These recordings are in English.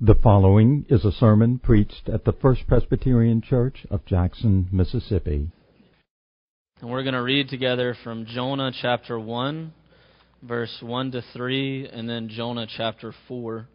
The following is a sermon preached at the First Presbyterian Church of Jackson, Mississippi. And we're going to read together from Jonah chapter 1, verse 1 to 3, and then Jonah chapter 4.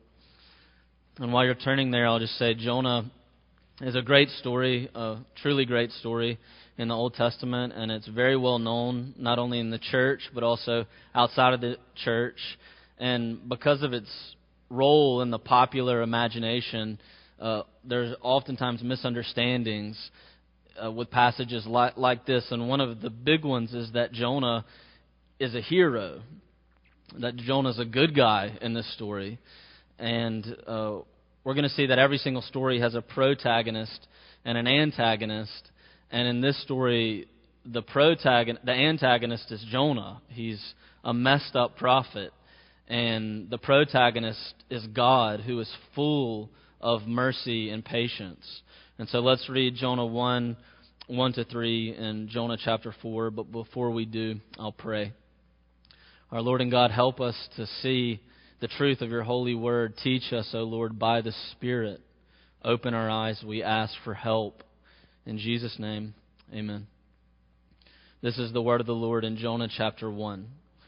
And while you're turning there, I'll just say Jonah is a great story, a truly great story in the Old Testament, and it's very well known, not only in the church, but also outside of the church. And because of its role in the popular imagination, there's oftentimes misunderstandings with passages like this. And one of the big ones is that Jonah is a hero, that Jonah's a good guy in this story. And we're going to see that every single story has a protagonist and an antagonist. And in this story, the antagonist is Jonah. He's a messed up prophet. And the protagonist is God, who is full of mercy and patience. And so let's read Jonah 1, 1 to 3, and Jonah chapter 4. But before we do, I'll pray. Our Lord and God, help us to see the truth of your holy word. Teach us, O Lord, by the Spirit. Open our eyes, we ask for help. In Jesus' name, amen. This is the word of the Lord in Jonah chapter 1.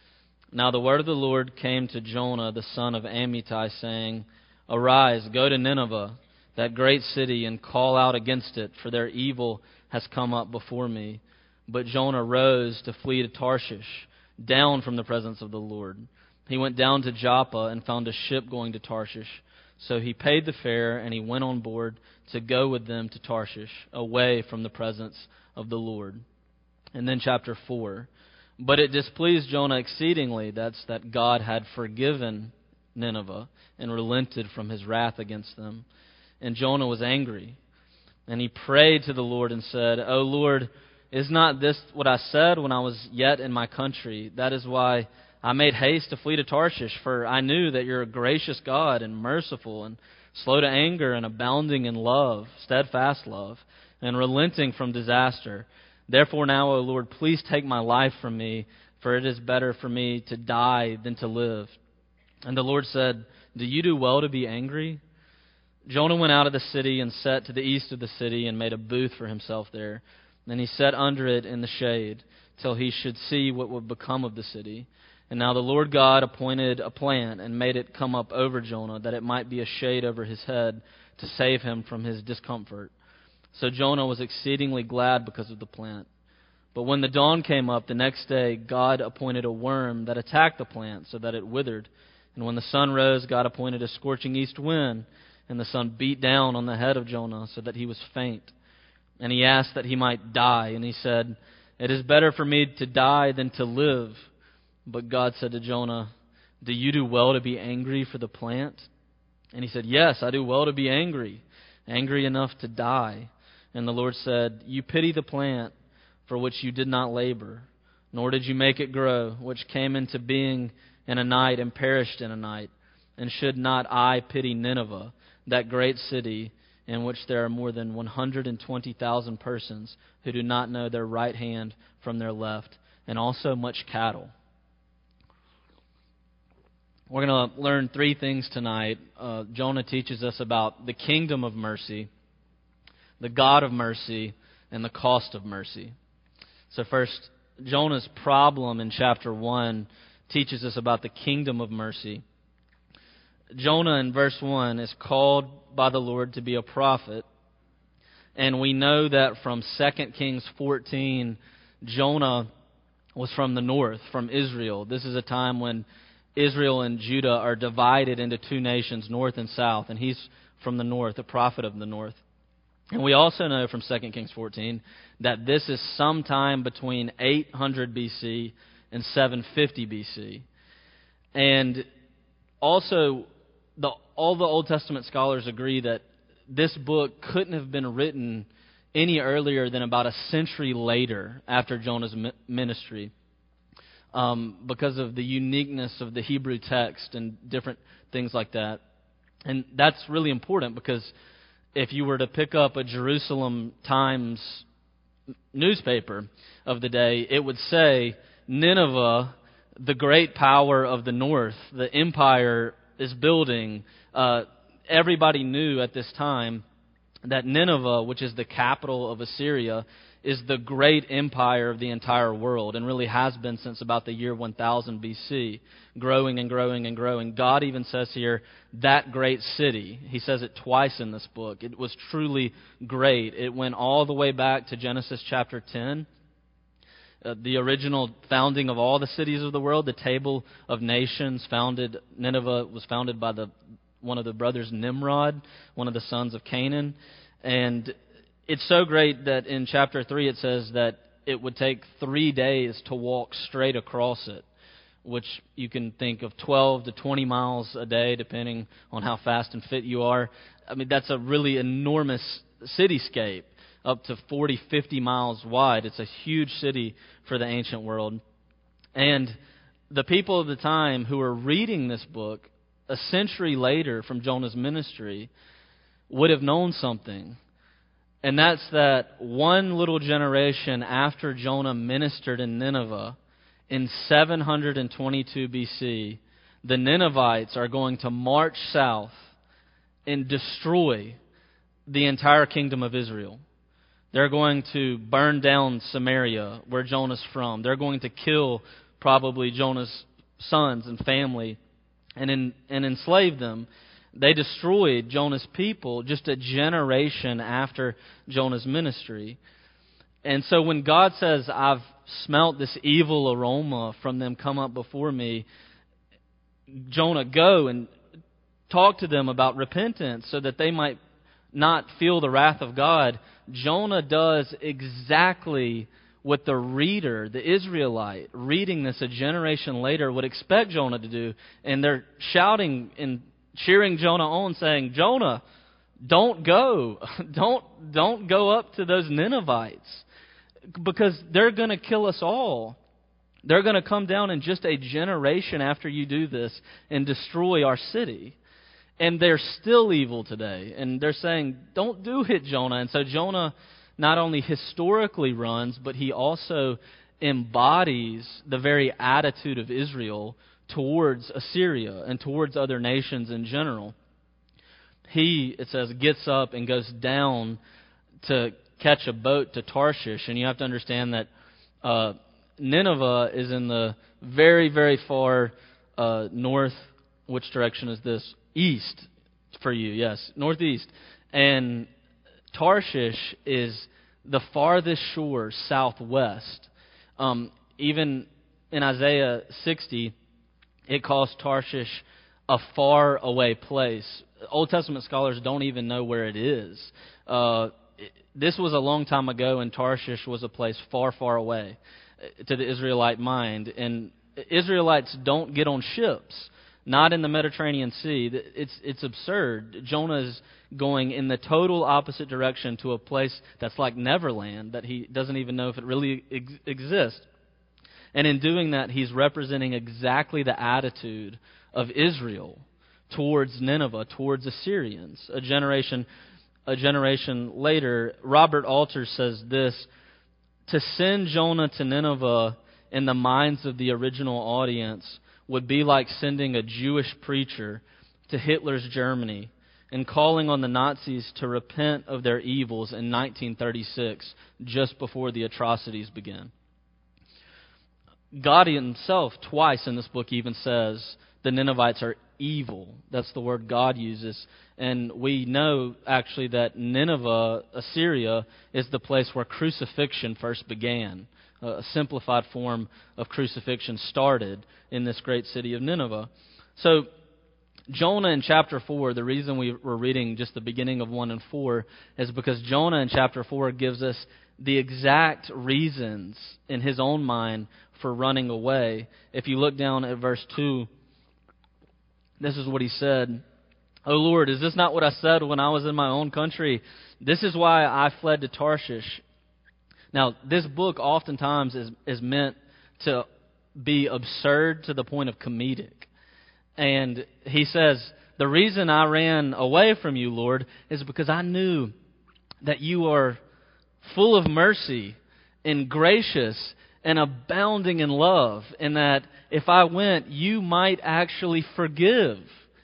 Now the word of the Lord came to Jonah, the son of Amittai, saying, Arise, go to Nineveh, that great city, and call out against it, for their evil has come up before me. But Jonah rose to flee to Tarshish, down from the presence of the Lord. He went down to Joppa and found a ship going to Tarshish. So he paid the fare, and he went on board to go with them to Tarshish, away from the presence of the Lord. And then chapter 4. But it displeased Jonah exceedingly, that God had forgiven Nineveh and relented from his wrath against them. And Jonah was angry. And he prayed to the Lord and said, O Lord, is not this what I said when I was yet in my country? That is why I made haste to flee to Tarshish, for I knew that you're a gracious God and merciful and slow to anger and abounding in love, steadfast love, and relenting from disaster. Therefore now, O Lord, please take my life from me, for it is better for me to die than to live. And the Lord said, Do you do well to be angry? Jonah went out of the city and sat to the east of the city and made a booth for himself there. Then he sat under it in the shade till he should see what would become of the city. And now the Lord God appointed a plant and made it come up over Jonah, that it might be a shade over his head to save him from his discomfort. So Jonah was exceedingly glad because of the plant. But when the dawn came up the next day, God appointed a worm that attacked the plant so that it withered. And when the sun rose, God appointed a scorching east wind, and the sun beat down on the head of Jonah so that he was faint. And he asked that he might die, and he said, It is better for me to die than to live. But God said to Jonah, Do you do well to be angry for the plant? And he said, Yes, I do well to be angry enough to die. And the Lord said, You pity the plant for which you did not labor, nor did you make it grow, which came into being in a night and perished in a night. And should not I pity Nineveh, that great city, in which there are more than 120,000 persons who do not know their right hand from their left, and also much cattle? We're going to learn three things tonight. Jonah teaches us about the kingdom of mercy, the God of mercy, and the cost of mercy. So first, Jonah's problem in chapter 1 teaches us about the kingdom of mercy. Jonah in verse 1 is called by the Lord to be a prophet. And we know that from 2 Kings 14, Jonah was from the north, from Israel. This is a time when Israel and Judah are divided into two nations, north and south. And he's from the north, a prophet of the north. And we also know from 2 Kings 14 that this is sometime between 800 BC and 750 BC. And also, all the Old Testament scholars agree that this book couldn't have been written any earlier than about a century later after Jonah's ministry, because of the uniqueness of the Hebrew text and different things like that. And that's really important because if you were to pick up a Jerusalem Times newspaper of the day, it would say, Nineveh, the great power of the north, the empire is building, everybody knew at this time that Nineveh, which is the capital of Assyria, is the great empire of the entire world, and really has been since about the year 1000 BC, growing and growing and growing. God even says here, that great city. He says it twice in this book. It was truly great. It went all the way back to Genesis chapter 10. The original founding of all the cities of the world, the Table of Nations, Nineveh was founded by one of the brothers Nimrod, one of the sons of Canaan. And it's so great that in chapter 3 it says that it would take 3 days to walk straight across it, which you can think of 12 to 20 miles a day, depending on how fast and fit you are. I mean, that's a really enormous cityscape, up to 40, 50 miles wide. It's a huge city for the ancient world. And the people of the time who were reading this book a century later from Jonah's ministry would have known something. And that's that one little generation after Jonah ministered in Nineveh, in 722 BC, the Ninevites are going to march south and destroy the entire kingdom of Israel. They're going to burn down Samaria, where Jonah's from. They're going to kill probably Jonah's sons and family and enslave them. They destroyed Jonah's people just a generation after Jonah's ministry. And so when God says, I've smelt this evil aroma from them come up before me, Jonah, go and talk to them about repentance so that they might not feel the wrath of God. Jonah does exactly what the reader, the Israelite, reading this a generation later would expect Jonah to do. And they're shouting and cheering Jonah on, saying, Jonah, don't go. Don't go up to those Ninevites, because they're going to kill us all. They're going to come down in just a generation after you do this and destroy our city. And they're still evil today. And they're saying, don't do it, Jonah. And so Jonah not only historically runs, but he also embodies the very attitude of Israel towards Assyria and towards other nations in general. He, it says, gets up and goes down to catch a boat to Tarshish. And you have to understand that Nineveh is in the very, very far north. Which direction is this? East for you, yes, northeast. And Tarshish is the farthest shore southwest. Even in Isaiah 60, it calls Tarshish a far away place. Old Testament scholars don't even know where it is. This was a long time ago, and Tarshish was a place far, far away to the Israelite mind. And Israelites don't get on ships. Not in the Mediterranean Sea. It's absurd. Jonah is going in the total opposite direction to a place that's like Neverland, that he doesn't even know if it really exists. And in doing that, he's representing exactly the attitude of Israel towards Nineveh, towards Assyrians. A generation later, Robert Alter says this: to send Jonah to Nineveh in the minds of the original audience would be like sending a Jewish preacher to Hitler's Germany and calling on the Nazis to repent of their evils in 1936, just before the atrocities began. God himself, twice in this book, even says the Ninevites are evil. That's the word God uses. And we know, actually, that Nineveh, Assyria, is the place where crucifixion first began. A simplified form of crucifixion started in this great city of Nineveh. So Jonah in chapter 4, the reason we were reading just the beginning of 1 and 4 is because Jonah in chapter 4 gives us the exact reasons in his own mind for running away. If you look down at verse 2, this is what he said. "O Lord, is this not what I said when I was in my own country? This is why I fled to Tarshish." Now, this book oftentimes is meant to be absurd to the point of comedic. And he says, the reason I ran away from you, Lord, is because I knew that you are full of mercy and gracious and abounding in love, and that if I went, you might actually forgive.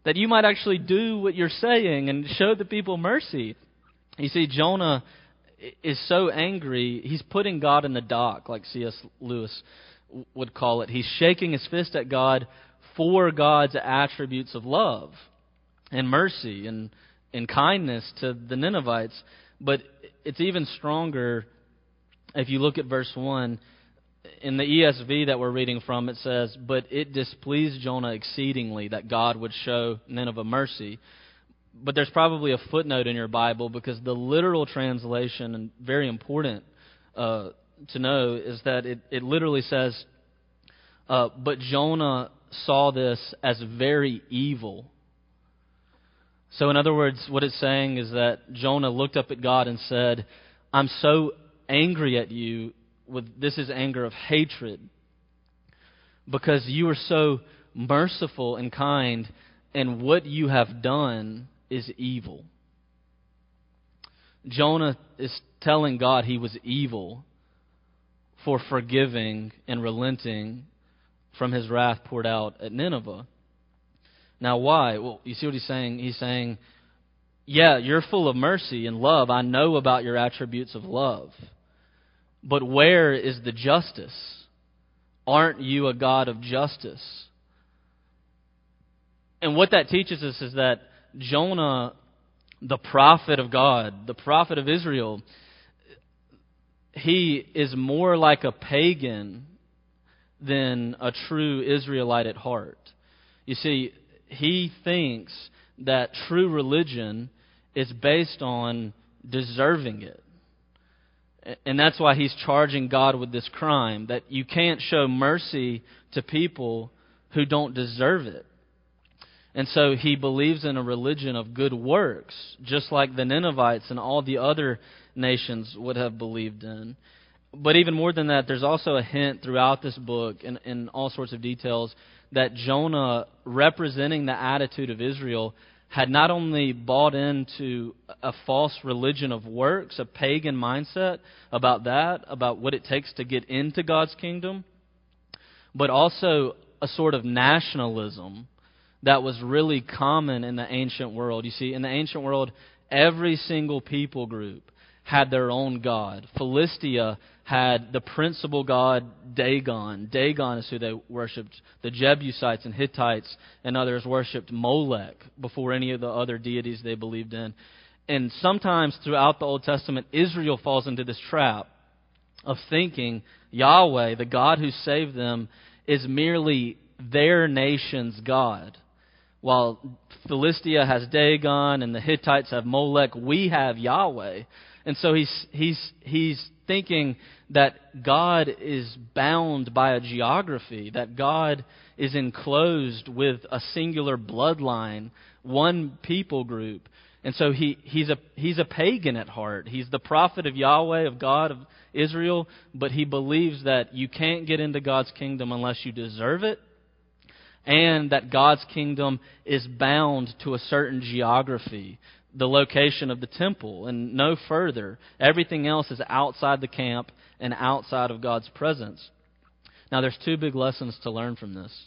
that you might actually do what you're saying and show the people mercy. You see, Jonah is so angry, he's putting God in the dock, like C.S. Lewis would call it. He's shaking his fist at God for God's attributes of love and mercy and kindness to the Ninevites. But it's even stronger if you look at verse 1. In the ESV that we're reading from, it says, "But it displeased Jonah exceedingly that God would show Nineveh mercy." But there's probably a footnote in your Bible, because the literal translation, and very important to know, is that it literally says, "But Jonah saw this as very evil." So in other words, what it's saying is that Jonah looked up at God and said, "I'm so angry at you. This is anger of hatred, because you are so merciful and kind, and what you have done is evil." Jonah is telling God he was evil for forgiving and relenting from his wrath poured out at Nineveh. Now why? Well, you see what he's saying? He's saying, yeah, you're full of mercy and love. I know about your attributes of love. But where is the justice? Aren't you a God of justice? And what that teaches us is that Jonah, the prophet of God, the prophet of Israel, he is more like a pagan than a true Israelite at heart. You see, he thinks that true religion is based on deserving it. And that's why he's charging God with this crime, that you can't show mercy to people who don't deserve it. And so he believes in a religion of good works, just like the Ninevites and all the other nations would have believed in. But even more than that, there's also a hint throughout this book, in all sorts of details, that Jonah, representing the attitude of Israel, had not only bought into a false religion of works, a pagan mindset about what it takes to get into God's kingdom, but also a sort of nationalism that was really common in the ancient world. You see, in the ancient world, every single people group had their own god. Philistia had the principal god Dagon. Dagon is who they worshipped. The Jebusites and Hittites and others worshipped Molech before any of the other deities they believed in. And sometimes throughout the Old Testament, Israel falls into this trap of thinking Yahweh, the God who saved them, is merely their nation's God. While Philistia has Dagon and the Hittites have Molech, we have Yahweh. And so he's thinking that God is bound by a geography, that God is enclosed with a singular bloodline, one people group. And so he's a pagan at heart. He's the prophet of Yahweh, of God, of Israel, but he believes that you can't get into God's kingdom unless you deserve it, and that God's kingdom is bound to a certain geography, the location of the temple, and no further. Everything else is outside the camp and outside of God's presence. Now, there's two big lessons to learn from this.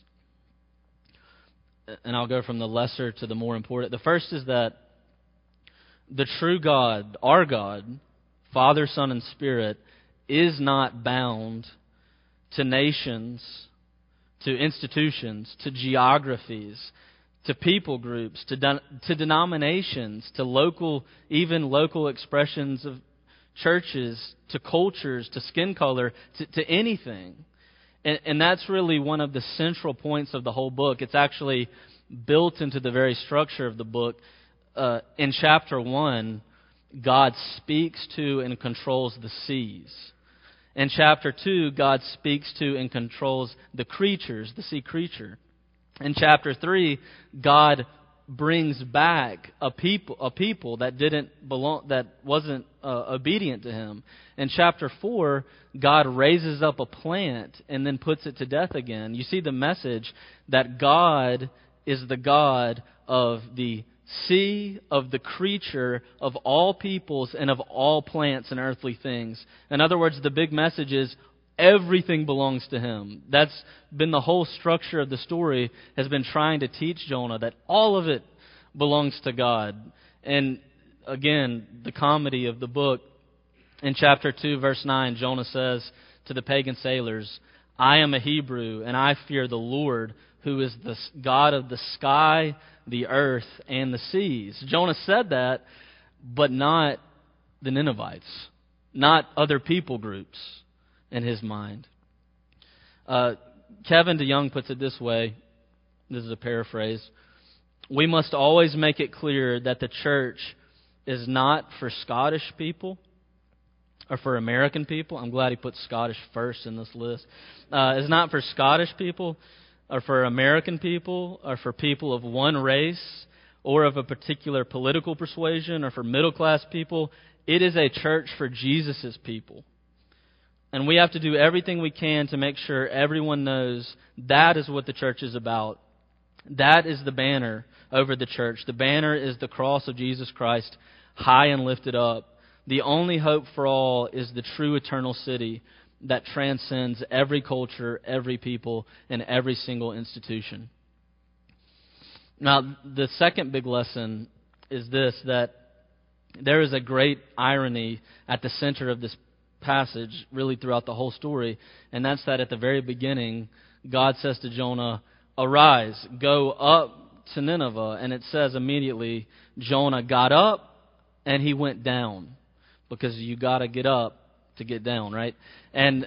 And I'll go from the lesser to the more important. The first is that the true God, our God, Father, Son, and Spirit, is not bound to nations, to institutions, to geographies, to people groups, to denominations, to local expressions of churches, to cultures, to skin color, to anything. And that's really one of the central points of the whole book. It's actually built into the very structure of the book. In chapter 1, God speaks to and controls the seas. In chapter 2, God speaks to and controls the creatures, the sea creature. In chapter 3, God brings back a people that didn't belong, that wasn't obedient to Him. In chapter 4, God raises up a plant and then puts it to death again. You see the message that God is the God of the sea, of the creature, of all peoples, and of all plants and earthly things. In other words, the big message is everything belongs to him. That's been the whole structure of the story, has been trying to teach Jonah that all of it belongs to God. And again, the comedy of the book, in chapter 2, verse 9, Jonah says to the pagan sailors, I am a Hebrew, and I fear the Lord, who is the God of the sky, the earth, and the seas. Jonah said that, but not the Ninevites, not other people groups in his mind. Kevin DeYoung puts it this way, this is a paraphrase, we must always make it clear that the church is not for Scottish people or for American people. I'm glad he put Scottish first in this list. It's not for Scottish people or for American people or for people of one race or of a particular political persuasion or for middle-class people. It is a church for Jesus' people. And we have to do everything we can to make sure everyone knows that is what the church is about. That is the banner over the church. The banner is the cross of Jesus Christ, high and lifted up. The only hope for all is the true eternal city that transcends every culture, every people, and every single institution. Now, the second big lesson is this, that there is a great irony at the center of this passage, really throughout the whole story, and that's that at the very beginning, God says to Jonah, arise, go up to Nineveh, and it says immediately, Jonah got up and he went down, because you got to get up to get down, right? And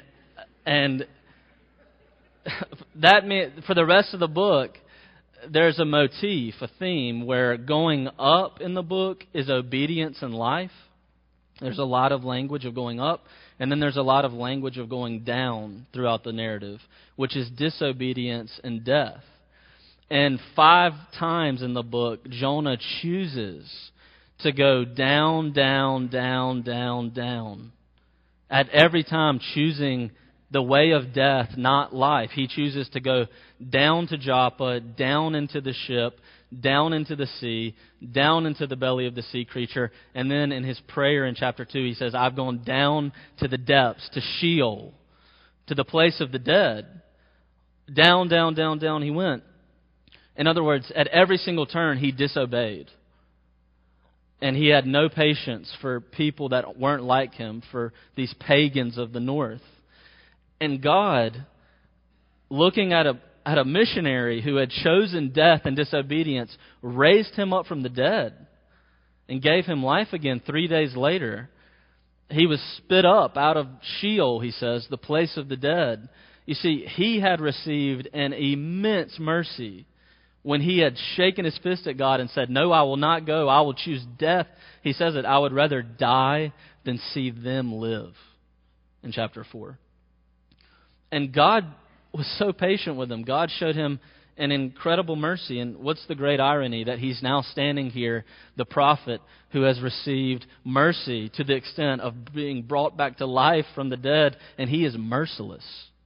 that meant for the rest of the book, there's a motif, a theme, where going up in the book is obedience and life. There's a lot of language of going up, and then there's a lot of language of going down throughout the narrative, which is disobedience and death. And 5 times in the book, Jonah chooses to go down, down, down, down, down. At every time choosing the way of death, not life. He chooses to go down to Joppa, down into the ship, down into the sea, down into the belly of the sea creature. And then in his prayer in chapter 2, he says, I've gone down to the depths, to Sheol, to the place of the dead. Down, down, down, down he went. In other words, at every single turn, he disobeyed. And he had no patience for people that weren't like him, for these pagans of the north. And God, looking at a missionary who had chosen death and disobedience, raised him up from the dead and gave him life again 3 days later. He was spit up out of Sheol, he says, the place of the dead. You see, he had received an immense mercy when he had shaken his fist at God and said, no, I will not go. I will choose death. He says that I would rather die than see them live in chapter 4. And God was so patient with him. God showed him an incredible mercy. And what's the great irony? That he's now standing here, the prophet who has received mercy to the extent of being brought back to life from the dead, and he is merciless.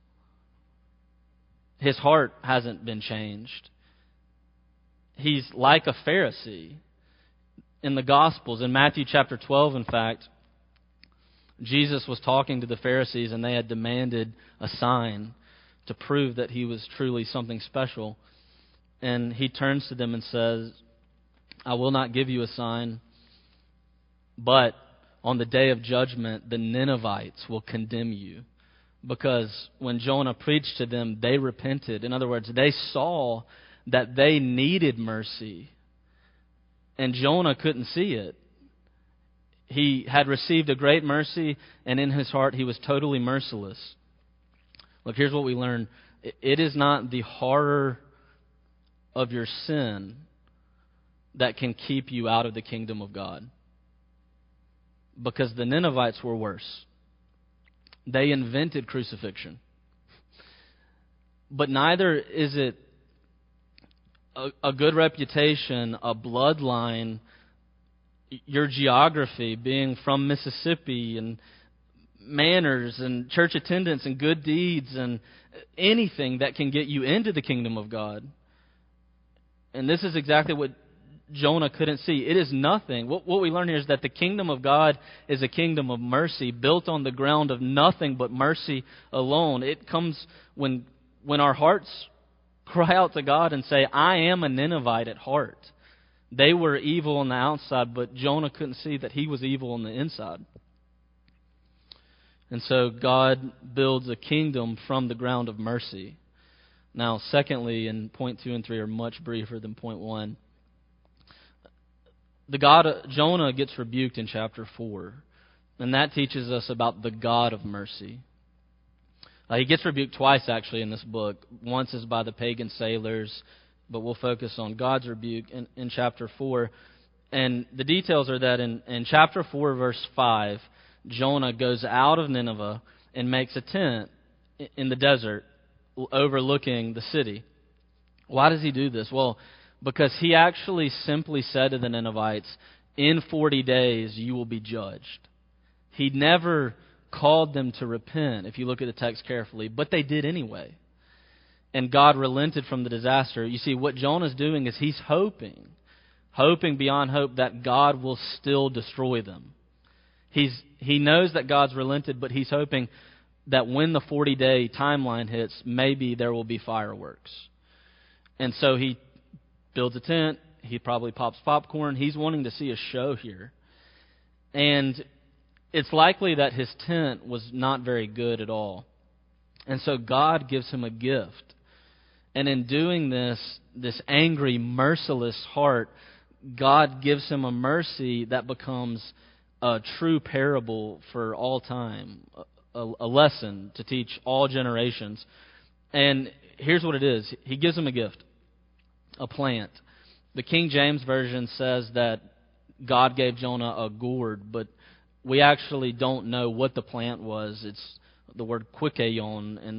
His heart hasn't been changed. He's like a Pharisee. In the Gospels, in Matthew chapter 12, in fact, Jesus was talking to the Pharisees, and they had demanded a sign to prove that he was truly something special. And he turns to them and says, I will not give you a sign, but on the day of judgment, the Ninevites will condemn you. Because when Jonah preached to them, they repented. In other words, they saw that they needed mercy, and Jonah couldn't see it. He had received a great mercy, and in his heart he was totally merciless. Look, here's what we learn. It is not the horror of your sin that can keep you out of the kingdom of God. Because the Ninevites were worse. They invented crucifixion. But neither is it a good reputation, a bloodline, your geography, being from Mississippi, and manners and church attendance and good deeds and anything that can get you into the kingdom of God. And this is exactly what Jonah couldn't see. It is nothing. What we learn here is that the kingdom of God is a kingdom of mercy, built on the ground of nothing but mercy alone. It comes when our hearts cry out to God and say, I am a Ninevite at heart. They were evil on the outside, but Jonah couldn't see that he was evil on the inside. And so God builds a kingdom from the ground of mercy. Now, secondly, and point 2 and 3 are much briefer than point 1. Jonah gets rebuked in chapter 4, and that teaches us about the God of mercy. He gets rebuked twice, actually, in this book. Once is by the pagan sailors, but we'll focus on God's rebuke in chapter 4. And the details are that in chapter 4, verse 5, Jonah goes out of Nineveh and makes a tent in the desert overlooking the city. Why does he do this? Well, because he actually simply said to the Ninevites, in 40 days you will be judged. He never called them to repent, if you look at the text carefully, but they did anyway. And God relented from the disaster. You see, what Jonah's doing is he's hoping beyond hope that God will still destroy them. He knows that God's relented, but he's hoping that when the 40-day timeline hits, maybe there will be fireworks. And so he builds a tent. He probably pops popcorn. He's wanting to see a show here. And it's likely that his tent was not very good at all. And so God gives him a gift. And in doing this angry, merciless heart, God gives him a mercy that becomes a true parable for all time, a lesson to teach all generations. And here's what it is. He gives him a gift, a plant. The King James Version says that God gave Jonah a gourd, but we actually don't know what the plant was. It's the word quikeon, and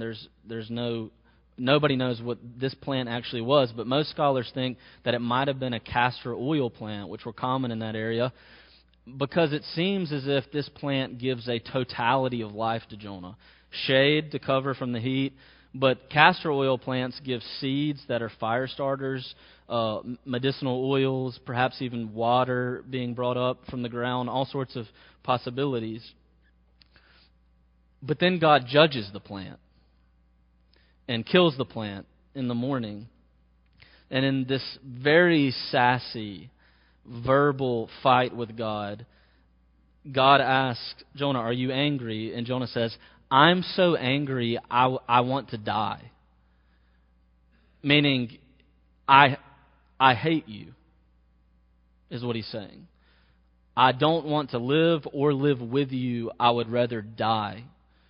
nobody knows what this plant actually was, but most scholars think that it might have been a castor oil plant, which were common in that area, because it seems as if this plant gives a totality of life to Jonah. Shade to cover from the heat, but castor oil plants give seeds that are fire starters, medicinal oils, perhaps even water being brought up from the ground, all sorts of possibilities. But then God judges the plant and kills the plant in the morning. And in this very sassy, verbal fight with God, God asks Jonah, are you angry? And Jonah says, I'm so angry, I want to die. Meaning, I hate you, is what he's saying. I don't want to live or live with you. I would rather die.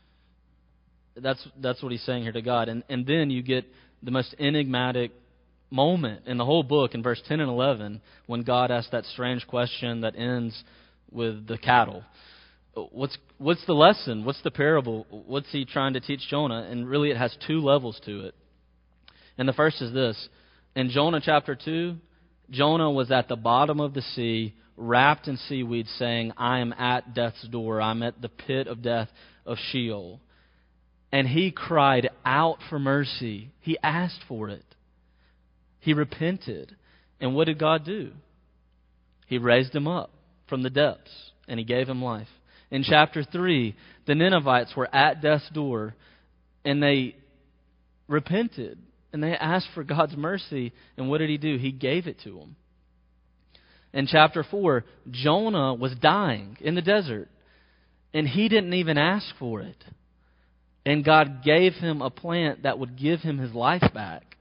That's what he's saying here to God. And then you get the most enigmatic moment in the whole book in verse 10 and 11 when God asks that strange question that ends with the cattle. What's the lesson? What's the parable? What's he trying to teach Jonah? And really it has two levels to it. And the first is this. In Jonah chapter 2, Jonah was at the bottom of the sea, wrapped in seaweed, saying, I am at death's door. I'm at the pit of death of Sheol. And he cried out for mercy. He asked for it. He repented. And what did God do? He raised him up from the depths, and he gave him life. In chapter 3, the Ninevites were at death's door, and they repented, and they asked for God's mercy, and what did he do? He gave it to them. In chapter 4, Jonah was dying in the desert, and he didn't even ask for it. And God gave him a plant that would give him his life back.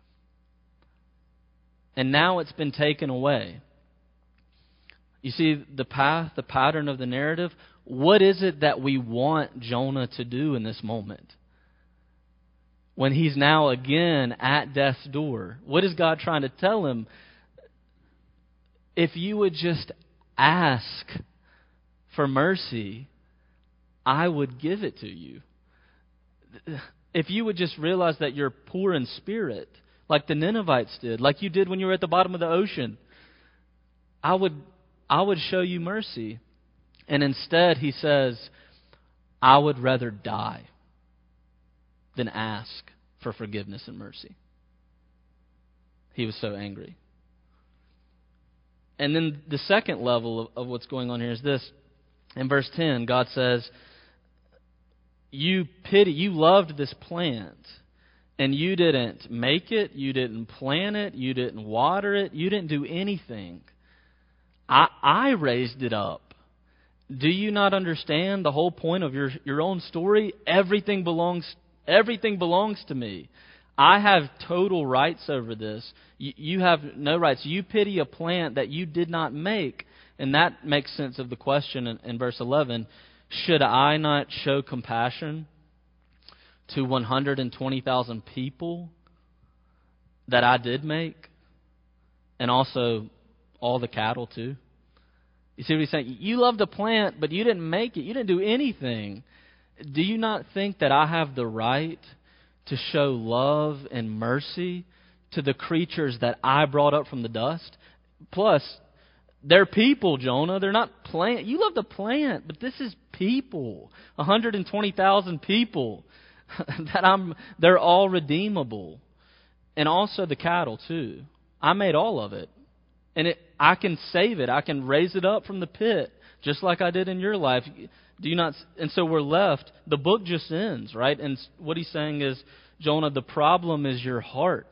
And now it's been taken away. You see the path, the pattern of the narrative? What is it that we want Jonah to do in this moment? When he's now again at death's door, what is God trying to tell him? If you would just ask for mercy, I would give it to you. If you would just realize that you're poor in spirit, like the Ninevites did, like you did when you were at the bottom of the ocean, I would show you mercy. And instead, he says, I would rather die than ask for forgiveness and mercy. He was so angry. And then the second level of what's going on here is this. In verse 10, God says, you loved this plant, and you didn't make it, you didn't plant it, you didn't water it, you didn't do anything. I raised it up. Do you not understand the whole point of your own story? Everything belongs to me. I have total rights over this. You have no rights. You pity a plant that you did not make. And that makes sense of the question in verse 11. Should I not show compassion to 120,000 people that I did make? And also all the cattle too? You see what he's saying? You loved a plant, but you didn't make it. You didn't do anything. Do you not think that I have the right to show love and mercy to the creatures that I brought up from the dust? Plus, they're people, Jonah. They're not plant. You love the plant, but this is people. 120,000 people. They're all redeemable. And also the cattle, too. I made all of it. And I can save it. I can raise it up from the pit, just like I did in your life. Do you not? And so we're left. The book just ends, right? And what he's saying is, Jonah, the problem is your heart.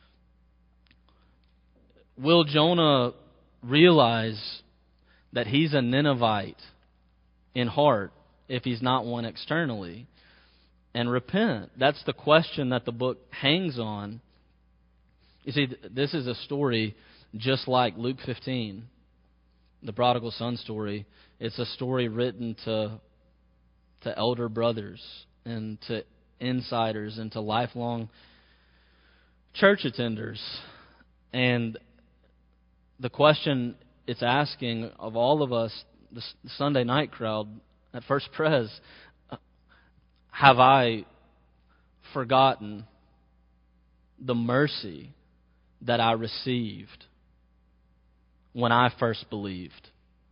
Will Jonah realize that he's a Ninevite in heart if he's not one externally, and repent? That's the question that the book hangs on. You see, this is a story just like Luke 15, the prodigal son story. It's a story written to elder brothers and to insiders and to lifelong church attenders. And the question it's asking of all of us, the Sunday night crowd at First Pres, have I forgotten the mercy that I received when I first believed?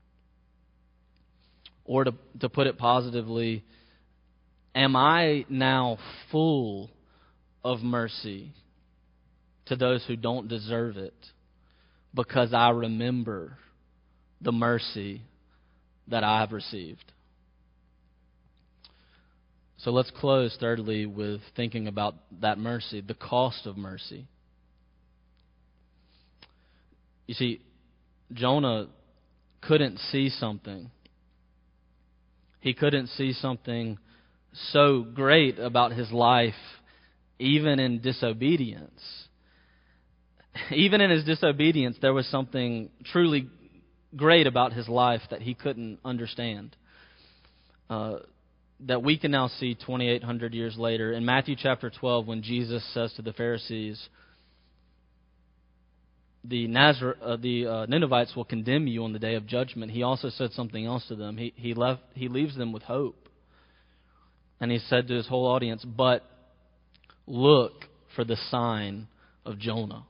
Or to put it positively, am I now full of mercy to those who don't deserve it because I remember the mercy that I have received? So let's close, thirdly, with thinking about that mercy, the cost of mercy. You see, Jonah couldn't see something. He couldn't see something so great about his life, even in disobedience. Even in his disobedience, there was something truly great about his life that he couldn't understand. That we can now see 2,800 years later. In Matthew chapter 12, when Jesus says to the Pharisees, the Ninevites will condemn you on the day of judgment, he also said something else to them. He leaves them with hope. And he said to his whole audience, but look for the sign of Jonah.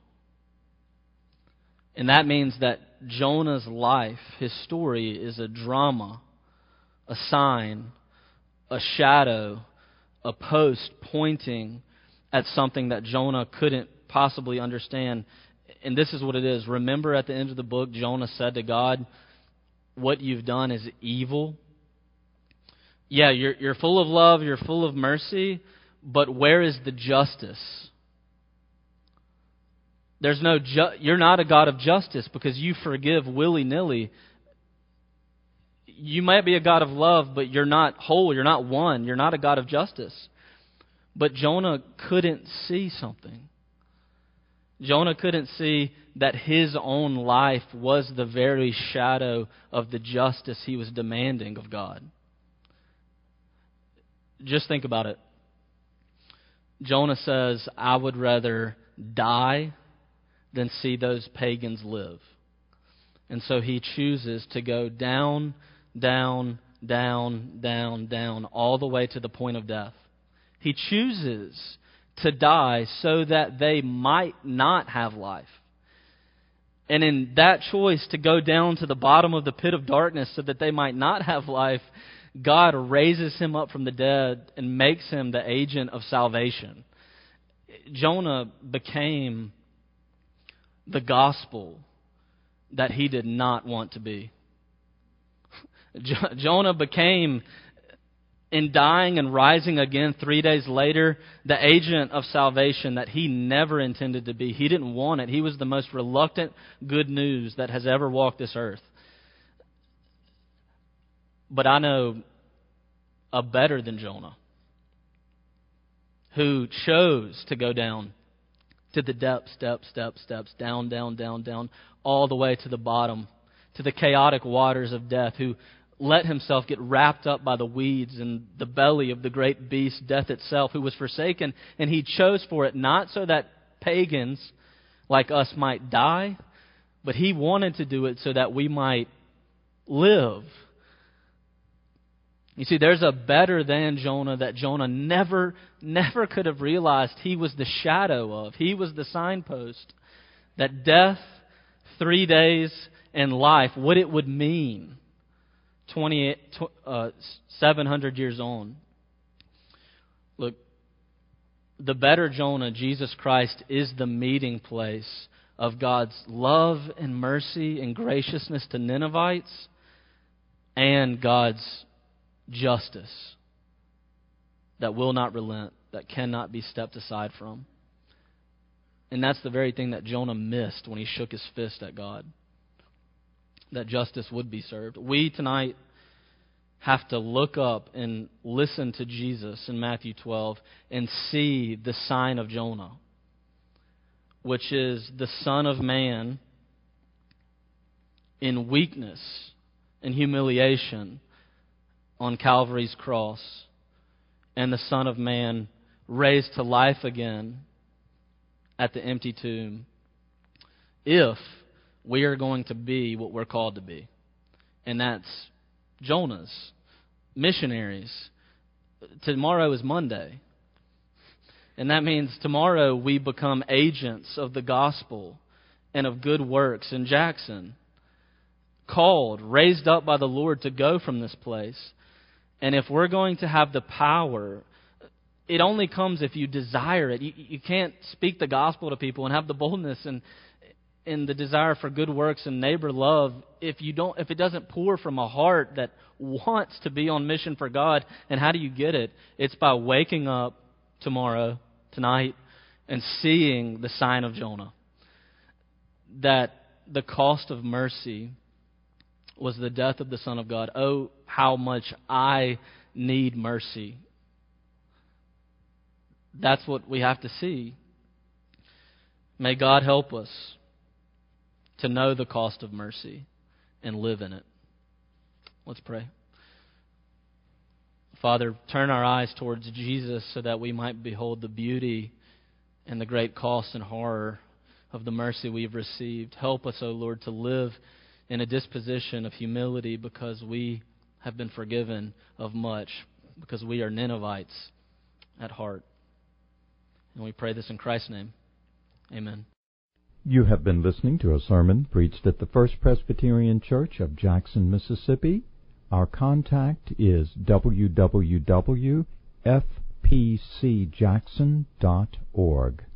And that means that Jonah's life, his story, is a drama, a sign, a shadow, a post pointing at something that Jonah couldn't possibly understand. And this is what it is. Remember at the end of the book, Jonah said to God, what you've done is evil. Yeah, you're full of love, you're full of mercy, but where is the justice? There's no you're not a God of justice because you forgive willy-nilly. You might be a God of love, but you're not whole, you're not one, you're not a God of justice. But Jonah couldn't see something. Jonah couldn't see that his own life was the very shadow of the justice he was demanding of God. Just think about it. Jonah says, I would rather die than see those pagans live. And so he chooses to go down, down, down, down, down, all the way to the point of death. He chooses to die so that they might not have life. And in that choice to go down to the bottom of the pit of darkness so that they might not have life, God raises him up from the dead and makes him the agent of salvation. Jonah became the gospel that he did not want to be. Jonah became, in dying and rising again 3 days later, the agent of salvation that he never intended to be. He didn't want it. He was the most reluctant good news that has ever walked this earth. But I know a better than Jonah, who chose to go down to the depths, down, all the way to the bottom, to the chaotic waters of death, who let himself get wrapped up by the weeds and the belly of the great beast, death itself, who was forsaken, and he chose for it not so that pagans like us might die, but he wanted to do it so that we might live. You see, there's a better than Jonah that Jonah never could have realized he was the shadow of. He was the signpost that death, 3 days, and life, what it would mean 700 years on. Look, the better Jonah, Jesus Christ, is the meeting place of God's love and mercy and graciousness to Ninevites and God's justice that will not relent, that cannot be stepped aside from. And that's the very thing that Jonah missed when he shook his fist at God, that justice would be served. We tonight have to look up and listen to Jesus in Matthew 12 and see the sign of Jonah, which is the Son of Man in weakness and humiliation on Calvary's cross, and the Son of Man raised to life again at the empty tomb, if we are going to be what we're called to be. And that's Jonah's, missionaries. Tomorrow is Monday. And that means tomorrow we become agents of the gospel and of good works in Jackson, called, raised up by the Lord to go from this place. And if we're going to have the power, it only comes if you desire it. You can't speak the gospel to people and have the boldness and the desire for good works and neighbor love if it doesn't pour from a heart that wants to be on mission for God. And how do you get it? It's by waking up tomorrow, tonight, and seeing the sign of Jonah. That the cost of mercy was the death of the Son of God. Oh, how much I need mercy. That's what we have to see. May God help us to know the cost of mercy and live in it. Let's pray. Father, turn our eyes towards Jesus so that we might behold the beauty and the great cost and horror of the mercy we've received. Help us, O Lord, to live in a disposition of humility because we have been forgiven of much, because we are Ninevites at heart. And we pray this in Christ's name. Amen. You have been listening to a sermon preached at the First Presbyterian Church of Jackson, Mississippi. Our contact is www.fpcjackson.org.